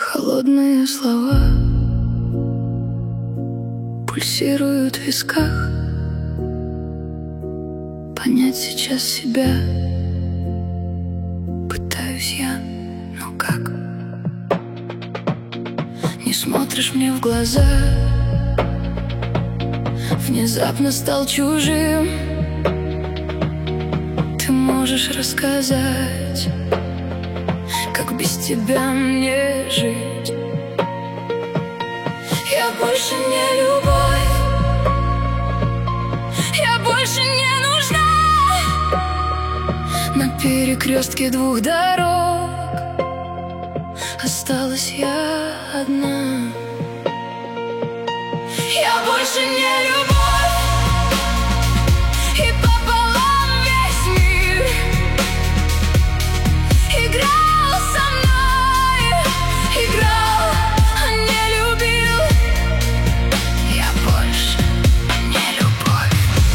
Холодные слова пульсируют в висках. Понять сейчас себя пытаюсь я, но как? Не смотришь мне в глаза, внезапно стал чужим. Ты можешь рассказать, как без тебя мне жить? Я больше не любовь, я больше не нужна. На перекрестке двух дорог осталась я одна. Я больше не любовь, и пополам весь мир играл со мной, играл, а не любил. Я больше не любовь.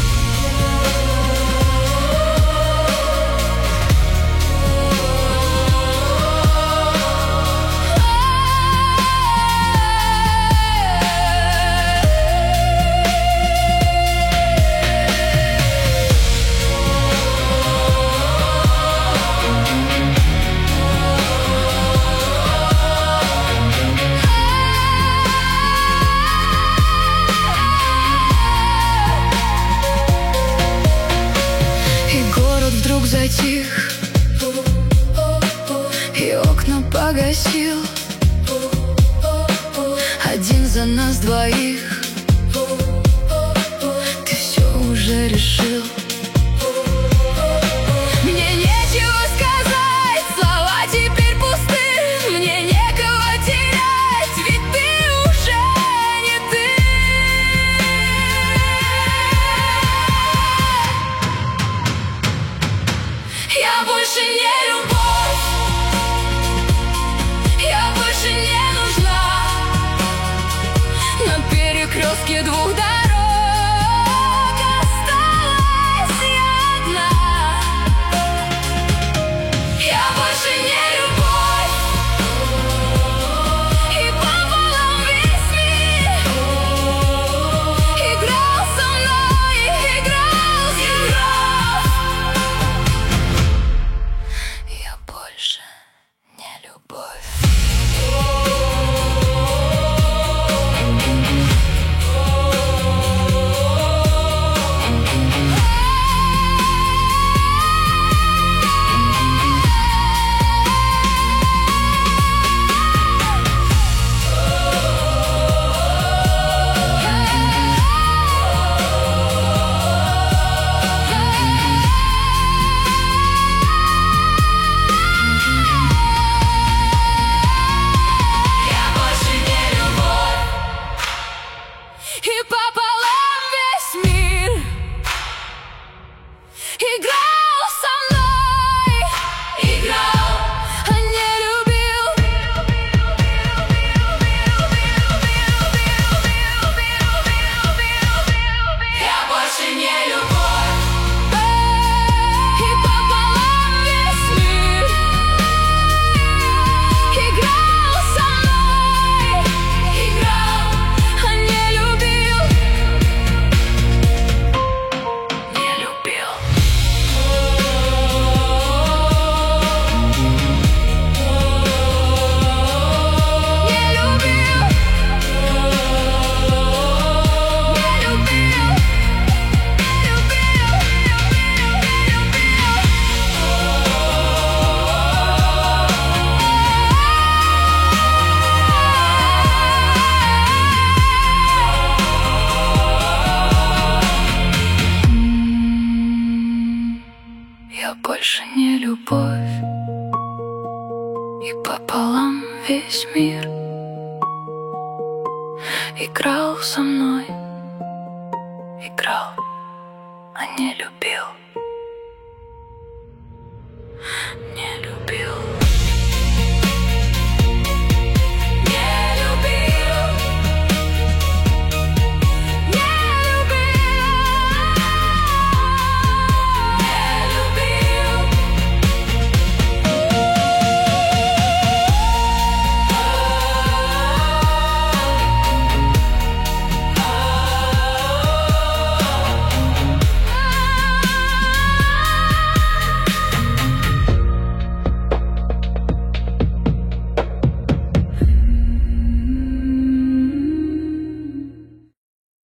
Вдруг затих, и окна погасил. Один за нас двоих, ты все уже решил. Мне нечего сказать, слова теперь пусты. Мне некого терять, ведь ты уже не ты. Я больше не любовь, я больше не нужна. На перекрестке двух дорог осталась я одна. Я больше не любовь, и пополам весь мир играл со мной, играл. Я больше не любовь. И пополам весь мир играл со мной, играл, а не любил. Я больше не любовь, и пополам весь мир играл со мной, играл, а не любил. Не любил. Не любил. Я больше не любовь, и пополам весь мир играл со мной.